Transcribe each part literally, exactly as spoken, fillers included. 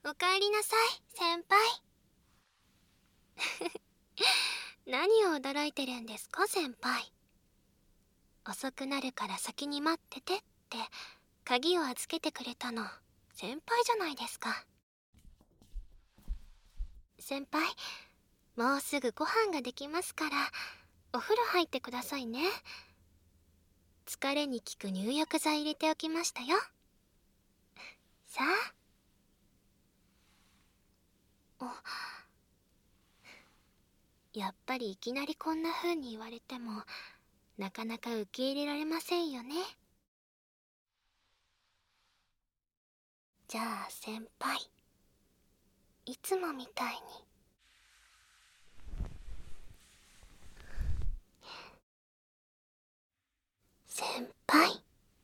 おかえりなさい、先輩。何を驚いてるんですか、先輩。遅くなるから先に待っててって鍵を預けてくれたの先輩じゃないですか。先輩、もうすぐご飯ができますからお風呂入ってくださいね。疲れに効く入浴剤入れておきましたよ。さあ。おやっぱりいきなりこんな風に言われてもなかなか受け入れられませんよね。じゃあ先輩、いつもみたいに。先輩、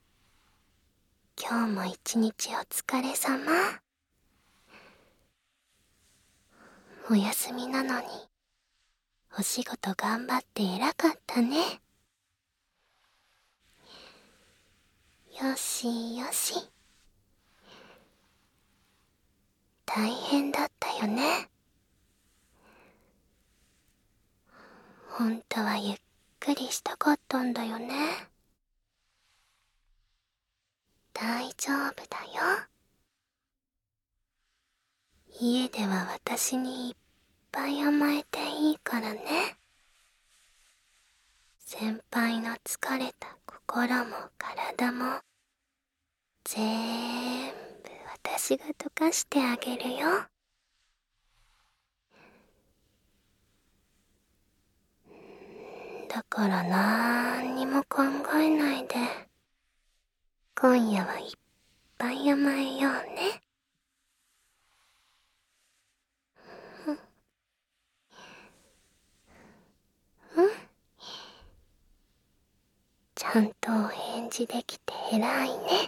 今日も一日お疲れ様。お休みなのにお仕事頑張って偉かったね。よしよし。大変だったよね。ほんとはゆっくりしたかったんだよね。大丈夫だよ。家では私にいっぱい甘えていいからね。先輩の疲れた心も体もぜーんぶ私が溶かしてあげるよ。だからなーにも考えないで今夜はいっぱい甘えようね。うん、ちゃんとお返事できて偉いね。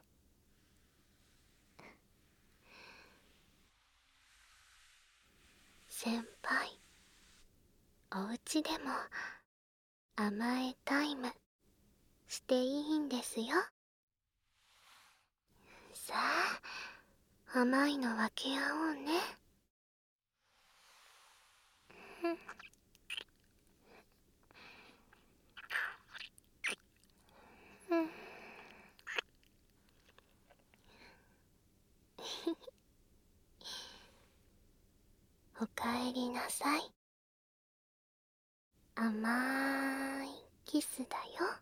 先輩、お家でも甘えタイムしていいんですよ。さあ、甘いの分け合おうね。うん、おかえりなさい。甘いキスだよ。